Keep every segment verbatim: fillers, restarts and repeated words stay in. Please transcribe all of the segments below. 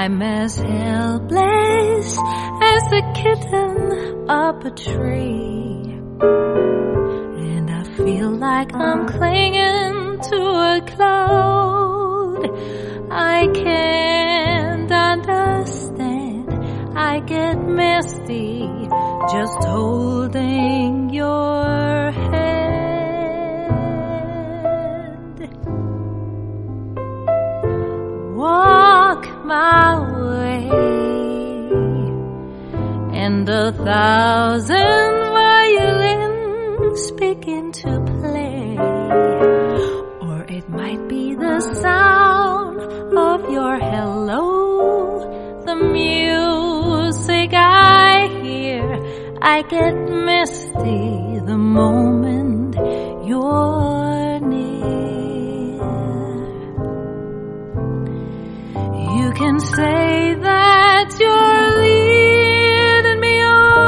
I'm as helpless as a kitten up a tree, and I feel like I'm clinging to a cloud. I can't understand, I get misty just holding your hand. Walk my way, and a thousand violins begin to play, or it might be the sound of your hello, the music I hear. I get misty the moment you're near. You can say that you're leading me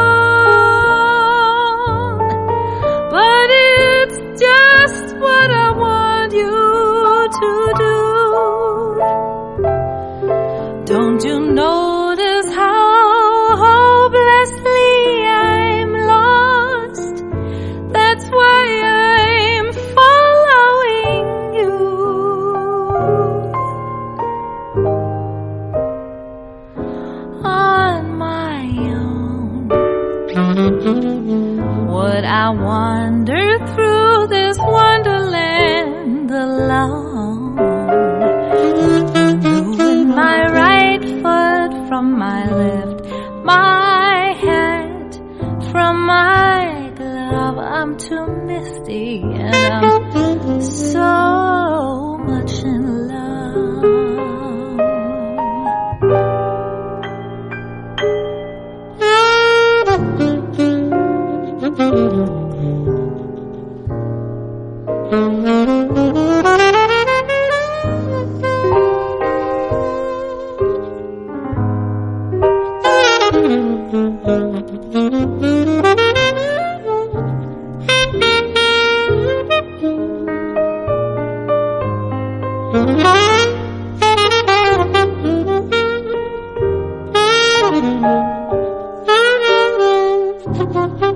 on, but it's just what I want you to do. Don't you notice how hopelessly I'm lost? That's why I'm following you. On my own, would I wander through this wonderland alone, moving my right foot from my left, my hat from my glove? I'm too misty and I'm so much in love. Thank you.